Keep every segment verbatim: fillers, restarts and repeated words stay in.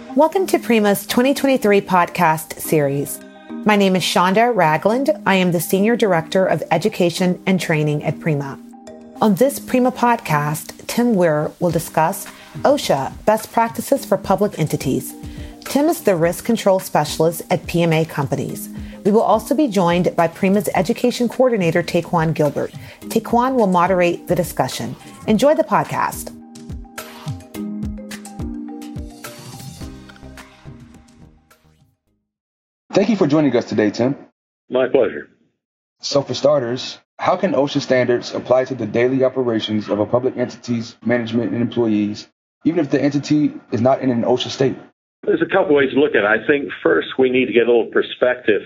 Welcome to Prima's twenty twenty-three podcast series. My name is Shonda Ragland. I am the Senior Director of Education and Training at Prima. On this Prima podcast, Tim Weir will discuss OSHA, best practices for public entities. Tim is the risk control specialist at P M A Companies. We will also be joined by Prima's education coordinator, Taquan Gilbert. Taquan will moderate the discussion. Enjoy the podcast. Thank you for joining us today, Tim. My pleasure. So for starters, how can OSHA standards apply to the daily operations of a public entity's management and employees, even if the entity is not in an OSHA state? There's a couple ways to look at it. I think first we need to get a little perspective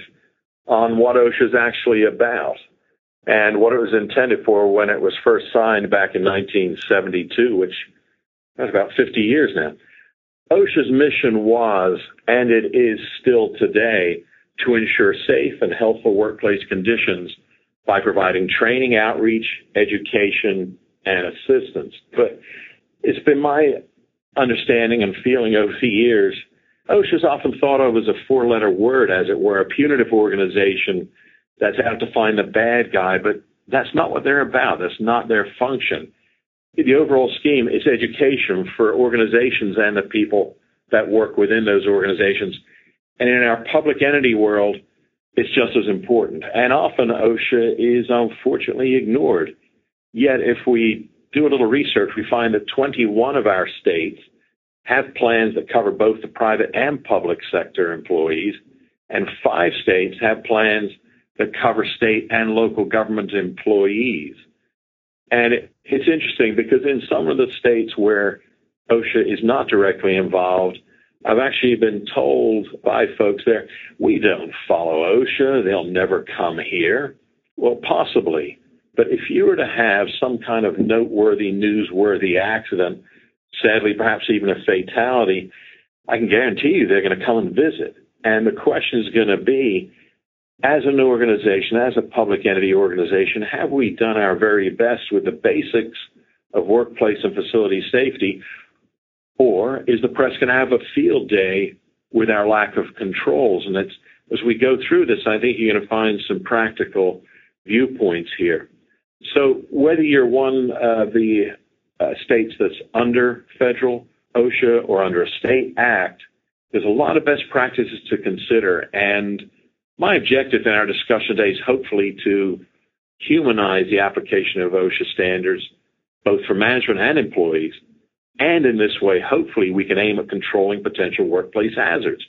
on what OSHA is actually about and what it was intended for when it was first signed back in nineteen seventy-two, which that's about fifty years now. OSHA's mission was, and it is still today, to ensure safe and healthful workplace conditions by providing training, outreach, education, and assistance. But it's been my understanding and feeling over the years, OSHA is often thought of as a four-letter word, as it were, a punitive organization that's out to find the bad guy, but that's not what they're about. That's not their function. The overall scheme is education for organizations and the people that work within those organizations. And in our public entity world, it's just as important. And often OSHA is unfortunately ignored. Yet if we do a little research, we find that twenty-one of our states have plans that cover both the private and public sector employees, and five states have plans that cover state and local government employees. And it, it's interesting because in some of the states where OSHA is not directly involved, I've actually been told by folks there, we don't follow OSHA, they'll never come here. Well, possibly. But if you were to have some kind of noteworthy, newsworthy accident, sadly, perhaps even a fatality, I can guarantee you they're going to come and visit. And the question is going to be, as an organization, as a public entity organization, have we done our very best with the basics of workplace and facility safety? Or is the press going to have a field day with our lack of controls? And it's, as we go through this, I think you're going to find some practical viewpoints here. So whether you're one of the uh, states that's under federal OSHA or under a state act, there's a lot of best practices to consider. And my objective in our discussion today is hopefully to humanize the application of OSHA standards, both for management and employees. And in this way, hopefully, we can aim at controlling potential workplace hazards.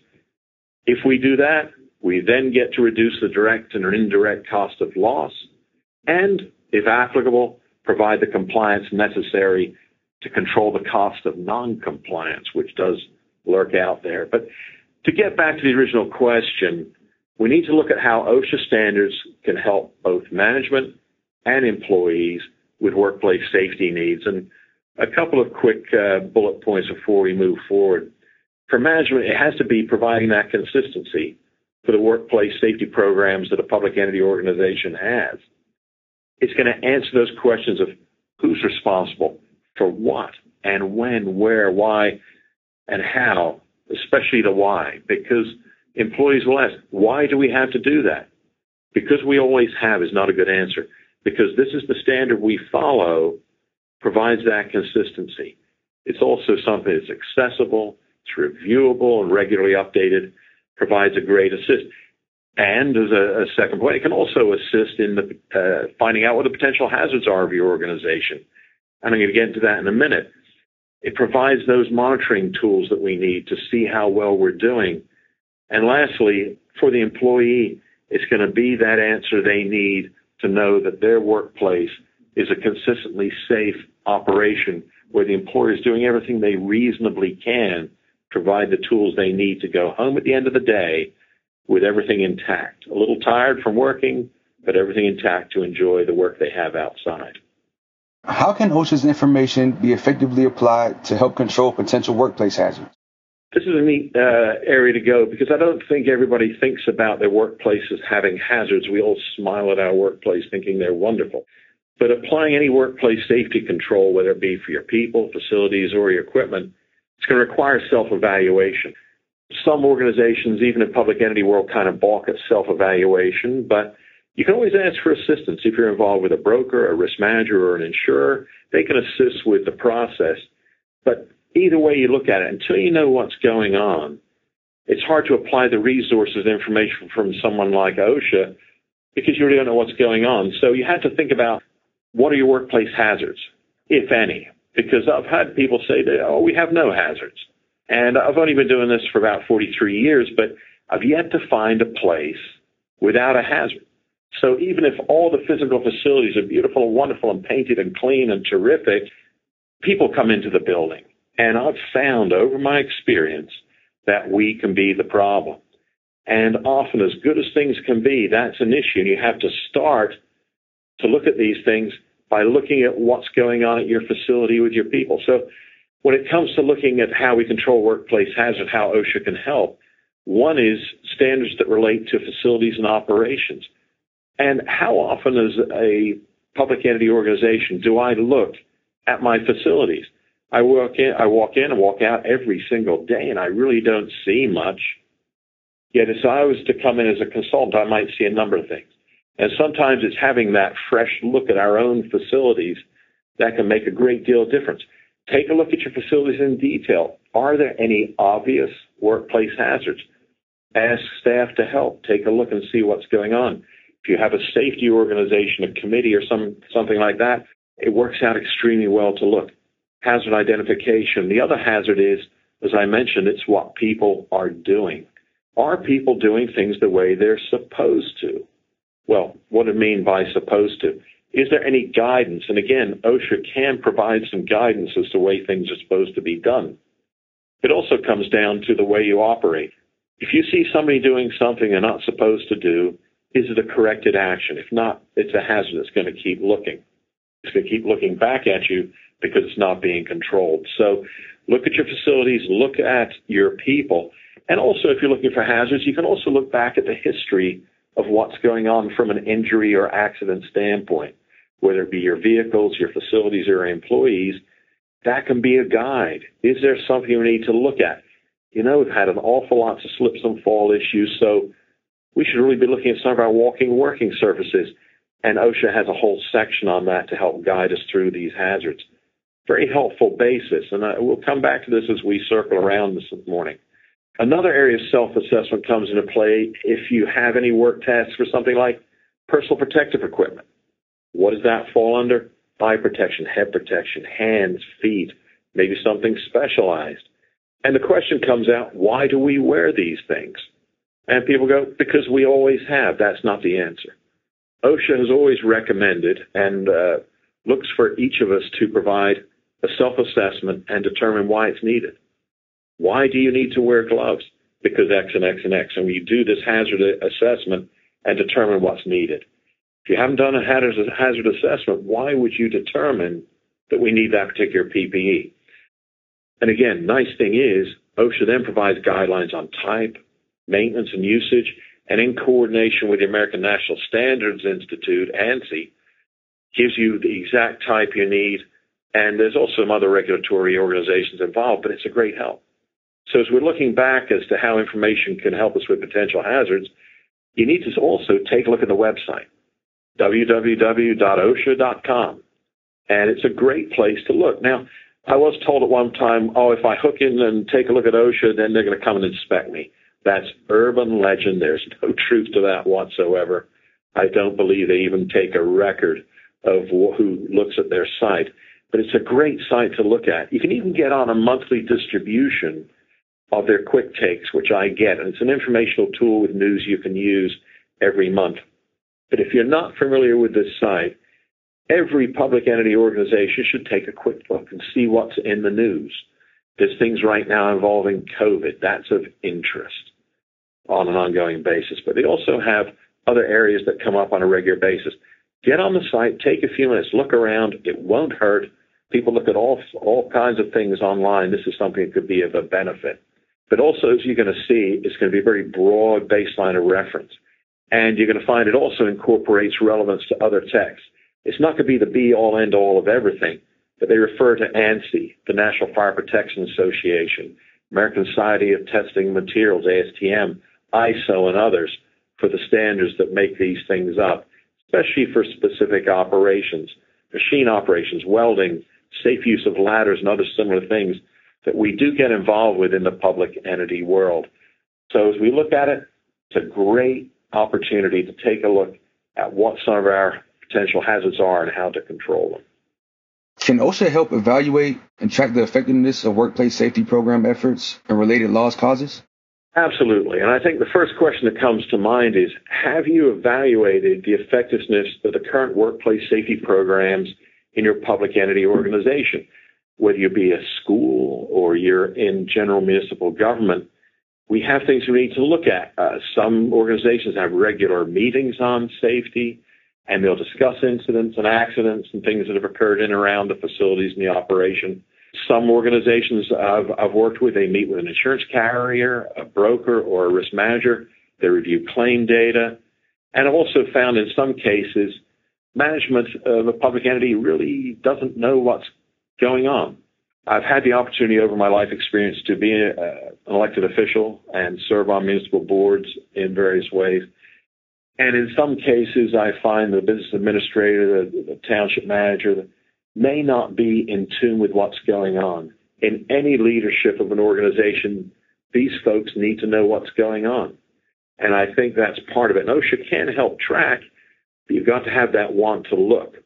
If we do that, we then get to reduce the direct and indirect cost of loss, and, if applicable, provide the compliance necessary to control the cost of non-compliance, which does lurk out there. But to get back to the original question, we need to look at how OSHA standards can help both management and employees with workplace safety needs. And a couple of quick uh, bullet points before we move forward. For management, it has to be providing that consistency for the workplace safety programs that a public entity organization has. It's going to answer those questions of who's responsible for what and when, where, why, and how, especially the why, because employees will ask, why do we have to do that? Because we always have is not a good answer, because this is the standard we follow, provides that consistency. It's also something that's accessible, it's reviewable and regularly updated, provides a great assist. And as a, a second point, it can also assist in the, uh, finding out what the potential hazards are of your organization. And I'm going to get into that in a minute. It provides those monitoring tools that we need to see how well we're doing. And lastly, for the employee, it's going to be that answer they need to know that their workplace is a consistently safe operation where the employer is doing everything they reasonably can, provide the tools they need to go home at the end of the day with everything intact. A little tired from working, but everything intact to enjoy the work they have outside. How can OSHA's information be effectively applied to help control potential workplace hazards? This is a neat uh, area to go because I don't think everybody thinks about their workplace as having hazards. We all smile at our workplace thinking they're wonderful. But applying any workplace safety control, whether it be for your people, facilities, or your equipment, it's going to require self-evaluation. Some organizations, even in public entity world, kind of balk at self-evaluation, but you can always ask for assistance. If you're involved with a broker, a risk manager, or an insurer, they can assist with the process. But either way you look at it, until you know what's going on, it's hard to apply the resources and information from someone like OSHA because you really don't know what's going on. So you have to think about, what are your workplace hazards, if any? Because I've had people say, that, oh, we have no hazards. And I've only been doing this for about forty-three years, but I've yet to find a place without a hazard. So even if all the physical facilities are beautiful and wonderful and painted and clean and terrific, people come into the building. And I've found over my experience that we can be the problem. And often, as good as things can be, that's an issue. And you have to start to look at these things by looking at what's going on at your facility with your people. So when it comes to looking at how we control workplace hazard, how OSHA can help, one is standards that relate to facilities and operations. And how often as a public entity organization do I look at my facilities? I walk in, I walk in and walk out every single day, and I really don't see much. Yet if I was to come in as a consultant, I might see a number of things. And sometimes it's having that fresh look at our own facilities that can make a great deal of difference. Take a look at your facilities in detail. Are there any obvious workplace hazards? Ask staff to help. Take a look and see what's going on. If you have a safety organization, a committee, or some something like that, it works out extremely well to look. Hazard identification. The other hazard is, as I mentioned, it's what people are doing. Are people doing things the way they're supposed to? Well, what do I mean by supposed to? Is there any guidance? And again, OSHA can provide some guidance as to the way things are supposed to be done. It also comes down to the way you operate. If you see somebody doing something they're not supposed to do, is it a corrected action? If not, it's a hazard that's going to keep looking. It's going to keep looking back at you because it's not being controlled. So look at your facilities, look at your people. And also, if you're looking for hazards, you can also look back at the history of what's going on from an injury or accident standpoint, whether it be your vehicles, your facilities, or your employees. That can be a guide. Is there something you need to look at? You know, we've had an awful lot of slips and fall issues, so we should really be looking at some of our walking working surfaces. And OSHA has a whole section on that to help guide us through these hazards. Very helpful basis, and I, we'll come back to this as we circle around this morning. Another area of self-assessment comes into play if you have any work tasks for something like personal protective equipment. What does that fall under? Eye protection, head protection, hands, feet, maybe something specialized. And the question comes out, why do we wear these things? And people go, because we always have. That's not the answer. OSHA has always recommended and uh, looks for each of us to provide a self-assessment and determine why it's needed. Why do you need to wear gloves? Because X and X and X. And we do this hazard assessment and determine what's needed. If you haven't done a hazard assessment, why would you determine that we need that particular P P E? And again, nice thing is, OSHA then provides guidelines on type, maintenance, and usage, and in coordination with the American National Standards Institute, ANSI, gives you the exact type you need. And there's also some other regulatory organizations involved, but it's a great help. So as we're looking back as to how information can help us with potential hazards, you need to also take a look at the website, w w w dot osha dot com. And it's a great place to look. Now, I was told at one time, oh, if I hook in and take a look at OSHA, then they're going to come and inspect me. That's urban legend. There's no truth to that whatsoever. I don't believe they even take a record of who looks at their site. But it's a great site to look at. You can even get on a monthly distribution of their quick takes, which I get. And it's an informational tool with news you can use every month. But if you're not familiar with this site, every public entity organization should take a quick look and see what's in the news. There's things right now involving COVID. That's of interest on an ongoing basis. But they also have other areas that come up on a regular basis. Get on the site, take a few minutes, look around. It won't hurt. People look at all, all kinds of things online. This is something that could be of a benefit. But also, as you're going to see, it's going to be a very broad baseline of reference. And you're going to find it also incorporates relevance to other texts. It's not going to be the be-all, end-all of everything, but they refer to ANSI, the National Fire Protection Association, American Society of Testing Materials, A S T M, I S O, and others for the standards that make these things up, especially for specific operations, machine operations, welding, safe use of ladders, and other similar things that we do get involved with in the public entity world. So as we look at it, it's a great opportunity to take a look at what some of our potential hazards are and how to control them. Can OSHA help evaluate and track the effectiveness of workplace safety program efforts and related loss causes? Absolutely. And I think the first question that comes to mind is, have you evaluated the effectiveness of the current workplace safety programs in your public entity organization? Whether you be a school or you're in general municipal government, we have things we need to look at. Uh, some organizations have regular meetings on safety, and they'll discuss incidents and accidents and things that have occurred in and around the facilities and the operation. Some organizations I've, I've worked with, they meet with an insurance carrier, a broker, or a risk manager. They review claim data. And I've also found in some cases, management of a public entity really doesn't know what's going on. I've had the opportunity over my life experience to be a, uh, an elected official and serve on municipal boards in various ways. And in some cases, I find the business administrator, the, the township manager, may not be in tune with what's going on. In any leadership of an organization, these folks need to know what's going on. And I think that's part of it. And OSHA can help track, but you've got to have that want to look.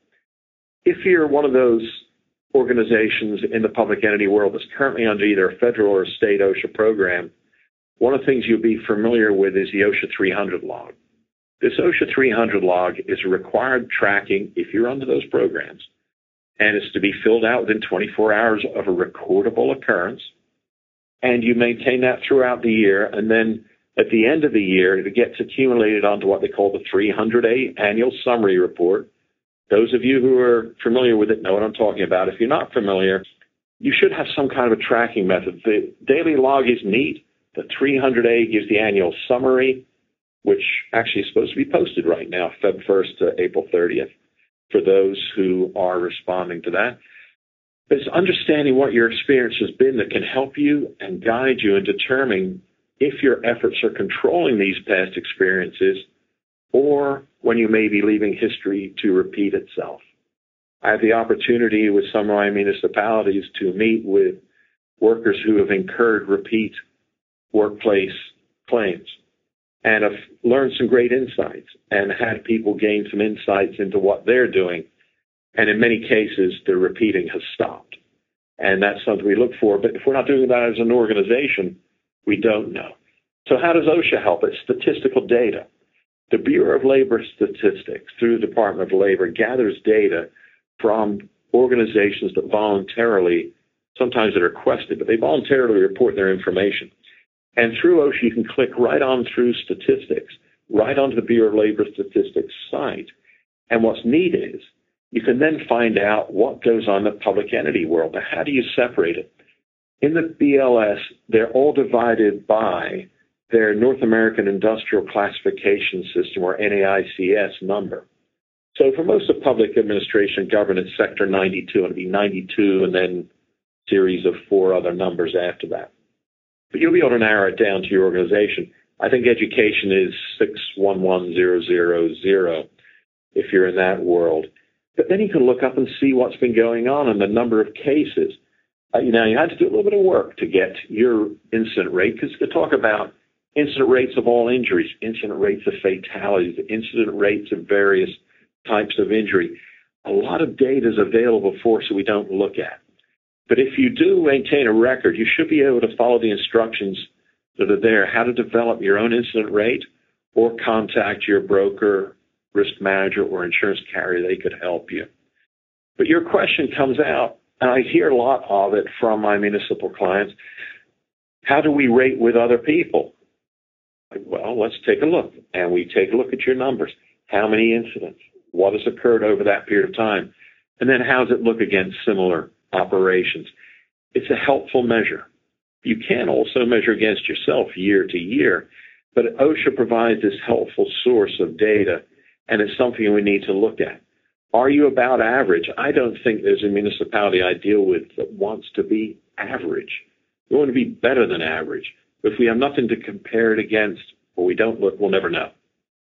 If you're one of those organizations in the public entity world that's currently under either a federal or a state OSHA program, one of the things you'll be familiar with is the OSHA three hundred log. This OSHA three hundred log is a required tracking if you're under those programs, and it's to be filled out within twenty-four hours of a recordable occurrence, and you maintain that throughout the year, and then at the end of the year, it gets accumulated onto what they call the three hundred A annual summary report. Those of you who are familiar with it know what I'm talking about. If you're not familiar, you should have some kind of a tracking method. The daily log is neat. The three hundred A gives the annual summary, which actually is supposed to be posted right now, February first to April thirtieth, for those who are responding to that. It's understanding what your experience has been that can help you and guide you in determining if your efforts are controlling these past experiences or when you may be leaving history to repeat itself. I have the opportunity with some of my municipalities to meet with workers who have incurred repeat workplace claims and have learned some great insights and had people gain some insights into what they're doing. And in many cases, the repeating has stopped. And that's something we look for. But if we're not doing that as an organization, we don't know. So how does OSHA help? It's statistical data. The Bureau of Labor Statistics, through the Department of Labor, gathers data from organizations that voluntarily, sometimes they're requested, but they voluntarily report their information. And through OSHA, you can click right on through statistics, right onto the Bureau of Labor Statistics site. And what's neat is you can then find out what goes on in the public entity world. Now, how do you separate it? In the B L S, they're all divided by their North American Industrial Classification System, or N A I C S number. So for most of public administration government, it's Sector ninety-two, and it'll be ninety-two and then a series of four other numbers after that. But you'll be able to narrow it down to your organization. I think education is six one one zero zero zero if you're in that world. But then you can look up and see what's been going on and the number of cases. Uh, you know, you had to do a little bit of work to get your incident rate, because to talk about incident rates of all injuries, incident rates of fatalities, incident rates of various types of injury. A lot of data is available for us that we don't look at. But if you do maintain a record, you should be able to follow the instructions that are there, how to develop your own incident rate, or contact your broker, risk manager, or insurance carrier. They could help you. But your question comes out, and I hear a lot of it from my municipal clients. How do we rate with other people? Well, let's take a look. And we take a look at your numbers. How many incidents? What has occurred over that period of time? And then how does it look against similar operations? It's a helpful measure. You can also measure against yourself year to year, but OSHA provides this helpful source of data, and it's something we need to look at. Are you about average? I don't think there's a municipality I deal with that wants to be average. We want to be better than average. But if we have nothing to compare it against, or we don't look, we'll never know.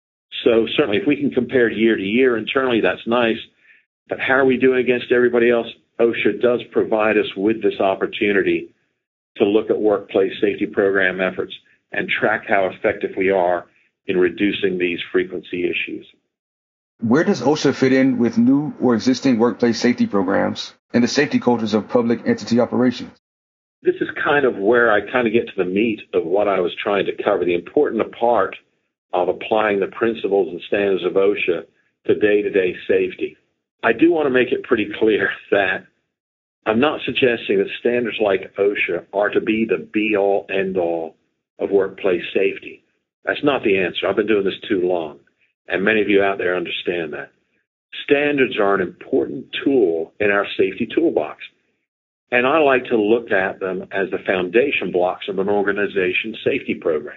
So certainly if we can compare year to year internally, that's nice. But how are we doing against everybody else? OSHA does provide us with this opportunity to look at workplace safety program efforts and track how effective we are in reducing these frequency issues. Where does OSHA fit in with new or existing workplace safety programs and the safety cultures of public entity operations? This is kind of where I kind of get to the meat of what I was trying to cover, the important part of applying the principles and standards of OSHA to day-to-day safety. I do want to make it pretty clear that I'm not suggesting that standards like OSHA are to be the be-all, end-all of workplace safety. That's not the answer. I've been doing this too long, and many of you out there understand that. Standards are an important tool in our safety toolbox, and I like to look at them as the foundation blocks of an organization's safety program.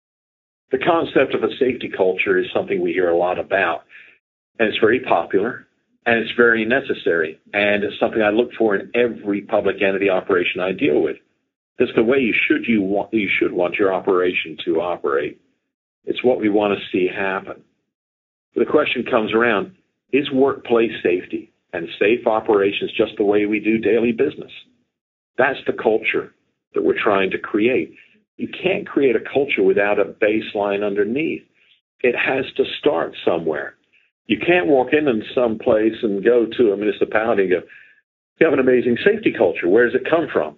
The concept of a safety culture is something we hear a lot about, and it's very popular, and it's very necessary, and it's something I look for in every public entity operation I deal with. It's the way you should you want you should want your operation to operate. It's what we want to see happen. The question comes around, is workplace safety and safe operations just the way we do daily business? That's the culture that we're trying to create. You can't create a culture without a baseline underneath. It has to start somewhere. You can't walk in in some place and go to a municipality and go, you have an amazing safety culture. Where does it come from?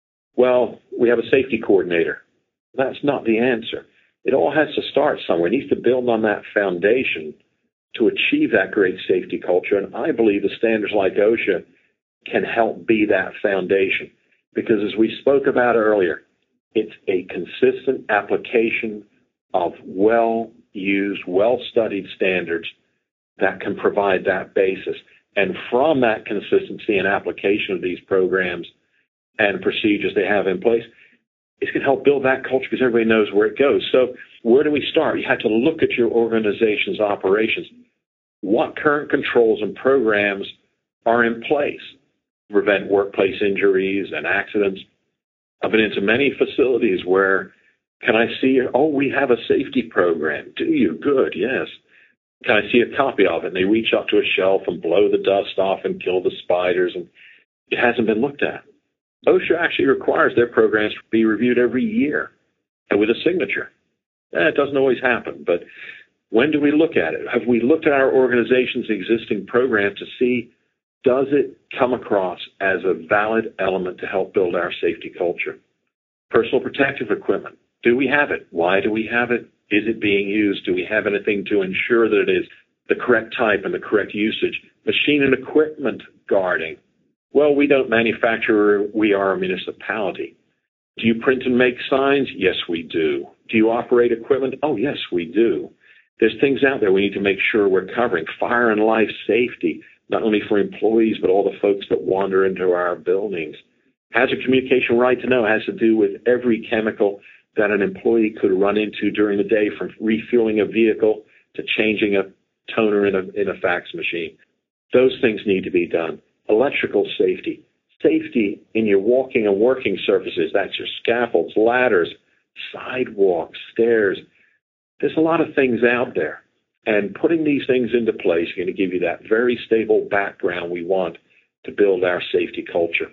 Well, we have a safety coordinator. That's not the answer. It all has to start somewhere. It needs to build on that foundation to achieve that great safety culture. And I believe the standards like OSHA can help be that foundation. Because as we spoke about earlier, it's a consistent application of well-used, well-studied standards that can provide that basis. And from that consistency and application of these programs and procedures they have in place, it's going to help build that culture because everybody knows where it goes. So where do we start? You have to look at your organization's operations. What current controls and programs are in place to prevent workplace injuries and accidents? I've been into many facilities where, can I see, oh, we have a safety program. Do you? Good, yes. Can I see a copy of it? And they reach up to a shelf and blow the dust off and kill the spiders, and it hasn't been looked at. OSHA actually requires their programs to be reviewed every year and with a signature. That doesn't always happen, but when do we look at it? Have we looked at our organization's existing program to see, does it come across as a valid element to help build our safety culture? Personal protective equipment. Do we have it? Why do we have it? Is it being used? Do we have anything to ensure that it is the correct type and the correct usage? Machine and equipment guarding. Well, we don't manufacture, we are a municipality. Do you print and make signs? Yes, we do. Do you operate equipment? Oh, yes, we do. There's things out there we need to make sure we're covering. Fire and life safety, not only for employees, but all the folks that wander into our buildings. Hazard communication right to know has to do with every chemical that an employee could run into during the day, from refueling a vehicle to changing a toner in a, in a fax machine. Those things need to be done. Electrical safety, safety in your walking and working surfaces. That's your scaffolds, ladders, sidewalks, stairs. There's a lot of things out there. And putting these things into place is going to give you that very stable background we want to build our safety culture.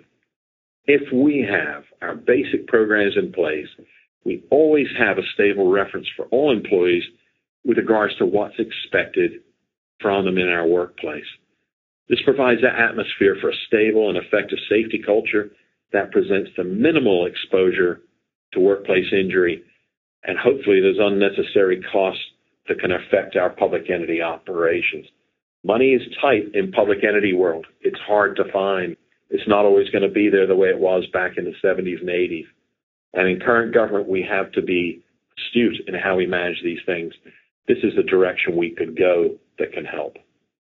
If we have our basic programs in place, we always have a stable reference for all employees with regards to what's expected from them in our workplace. This provides that atmosphere for a stable and effective safety culture that presents the minimal exposure to workplace injury, and hopefully there's unnecessary costs that can affect our public entity operations. Money is tight in public entity world. It's hard to find. It's not always going to be there the way it was back in the seventies and eighties. And in current government, we have to be astute in how we manage these things. This is the direction we could go that can help.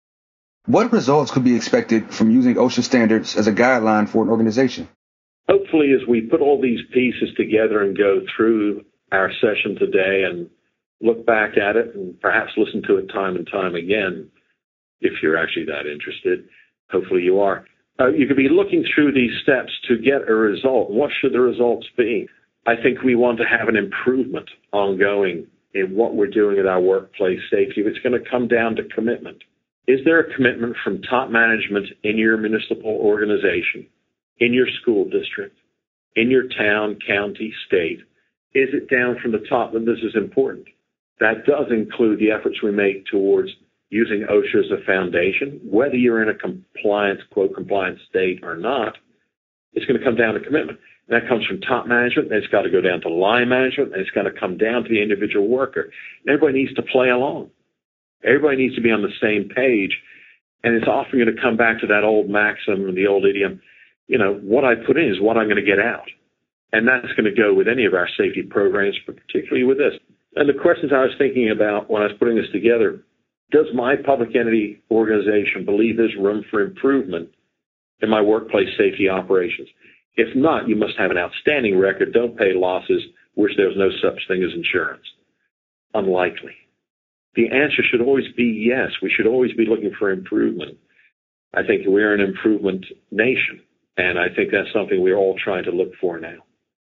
What results could be expected from using OSHA standards as a guideline for an organization? Hopefully, as we put all these pieces together and go through our session today and look back at it and perhaps listen to it time and time again, if you're actually that interested, hopefully you are, Uh, you could be looking through these steps to get a result. What should the results be? I think we want to have an improvement ongoing in what we're doing at our workplace safety. It's going to come down to commitment. Is there a commitment from top management in your municipal organization, in your school district, in your town, county, state? Is it down from the top that this is important? That does include the efforts we make towards using OSHA as a foundation. Whether you're in a compliance, quote, compliance state or not, it's going to come down to commitment. And that comes from top management, and it's got to go down to line management, and it's got to come down to the individual worker. And everybody needs to play along. Everybody needs to be on the same page. And it's often going to come back to that old maxim, the old idiom, you know, what I put in is what I'm going to get out. And that's going to go with any of our safety programs, but particularly with this. And the questions I was thinking about when I was putting this together, does my public entity organization believe there's room for improvement in my workplace safety operations? If not, you must have an outstanding record, don't pay losses, which there's no such thing as insurance. Unlikely. The answer should always be yes. We should always be looking for improvement. I think we're an improvement nation, and I think that's something we're all trying to look for now.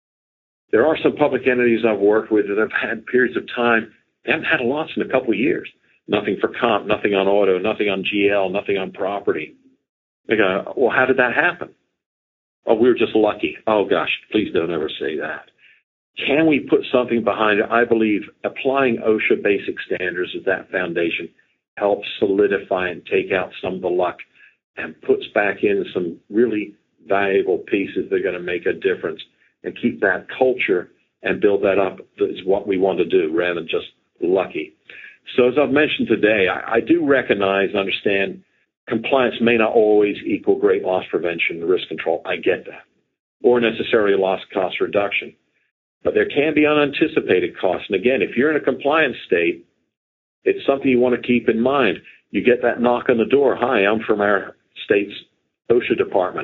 There are some public entities I've worked with that have had periods of time, they haven't had a loss in a couple of years. Nothing for comp, nothing on auto, nothing on G L, nothing on property. They go, well, how did that happen? Oh, we were just lucky. Oh, gosh, please don't ever say that. Can we put something behind it? I believe applying OSHA basic standards as that foundation helps solidify and take out some of the luck and puts back in some really valuable pieces that are going to make a difference and keep that culture and build that up is what we want to do rather than just lucky. So as I've mentioned today, I, I do recognize and understand compliance may not always equal great loss prevention and risk control. I get that. Or necessarily loss cost reduction. But there can be unanticipated costs. And again, if you're in a compliance state, it's something you want to keep in mind. You get that knock on the door. Hi, I'm from our state's OSHA department.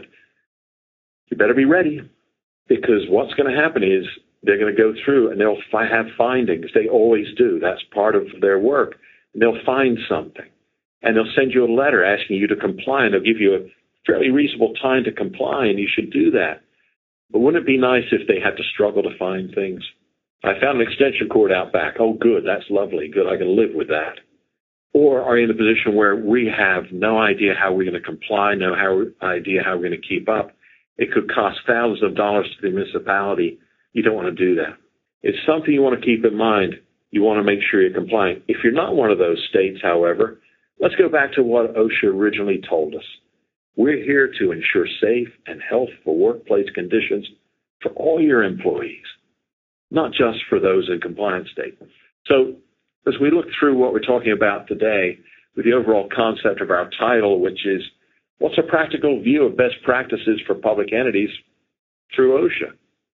You better be ready, because what's going to happen is they're going to go through and they'll fi- have findings. They always do. That's part of their work. And they'll find something. And they'll send you a letter asking you to comply, and they'll give you a fairly reasonable time to comply, and you should do that. But wouldn't it be nice if they had to struggle to find things? I found an extension cord out back. Oh, good. That's lovely. Good. I can live with that. Or are you in a position where we have no idea how we're going to comply, no how, idea how we're going to keep up? It could cost thousands of dollars to the municipality. You don't want to do that. It's something you want to keep in mind. You want to make sure you're complying. If you're not one of those states, however, let's go back to what OSHA originally told us. We're here to ensure safe and healthful workplace conditions for all your employees, not just for those in compliance state. So as we look through what we're talking about today with the overall concept of our title, which is what's a practical view of best practices for public entities through OSHA?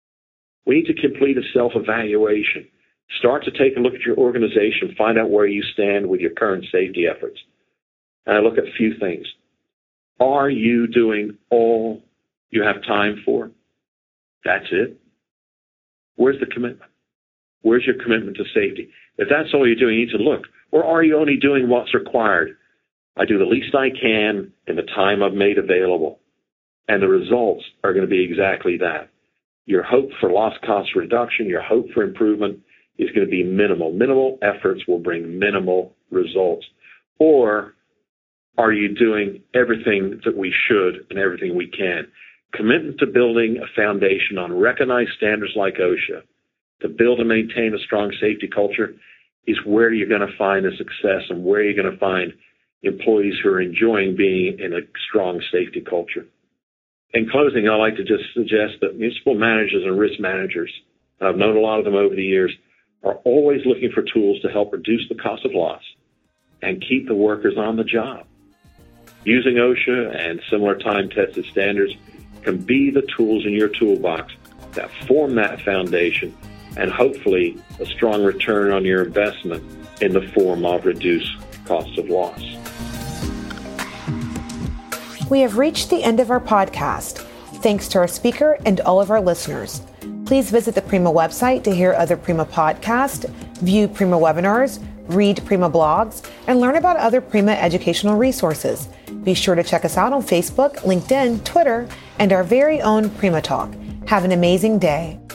We need to complete a self-evaluation. Start to take a look at your organization, find out where you stand with your current safety efforts. And I look at a few things. Are you doing all you have time for? That's it. Where's the commitment? Where's your commitment to safety? If that's all you're doing, you need to look. Or are you only doing what's required? I do the least I can in the time I've made available. And the results are going to be exactly that. Your hope for loss cost reduction, your hope for improvement is going to be minimal. Minimal efforts will bring minimal results. Or are you doing everything that we should and everything we can? Commitment to building a foundation on recognized standards like OSHA, to build and maintain a strong safety culture, is where you're going to find the success and where you're going to find employees who are enjoying being in a strong safety culture. In closing, I'd like to just suggest that municipal managers and risk managers, I've known a lot of them over the years, are always looking for tools to help reduce the cost of loss and keep the workers on the job. Using OSHA and similar time-tested standards can be the tools in your toolbox that form that foundation and hopefully a strong return on your investment in the form of reduced costs of loss. We have reached the end of our podcast. Thanks to our speaker and all of our listeners. Please visit the Prima website to hear other Prima podcasts, view Prima webinars, read Prima blogs, and learn about other Prima educational resources. Be sure to check us out on Facebook, LinkedIn, Twitter, and our very own Prima Talk. Have an amazing day.